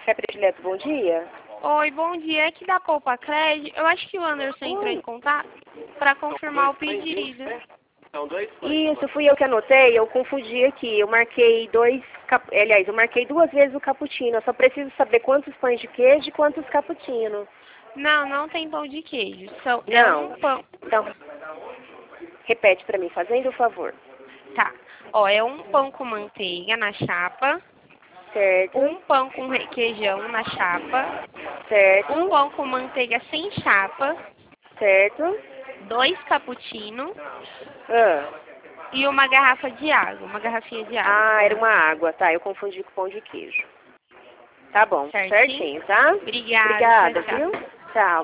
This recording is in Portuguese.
Café Predileto, bom dia. Oi, bom dia. Aqui da Poupa Crédito. Eu acho que o Anderson entrou em contato para confirmar o pedido. Isso, fui eu que anotei, eu confundi aqui. Eu marquei aliás, eu marquei 2 vezes o cappuccino. Eu só preciso saber quantos pães de queijo e quantos cappuccino. Não, não tem pão de queijo. É Não. um pão. Então, repete para mim, fazendo o favor. Tá. Ó, é um pão com manteiga na chapa. Certo, Um pão com requeijão na chapa. certo, Um pão com manteiga sem chapa. certo. 2 cappuccino. Ah, E uma garrafa de água. Uma garrafinha de água. era uma água, tá? Eu confundi com pão de queijo. Tá bom, Certinho? certinho, tá? Obrigada. Obrigada, Tchau, tchau. viu? Tchau.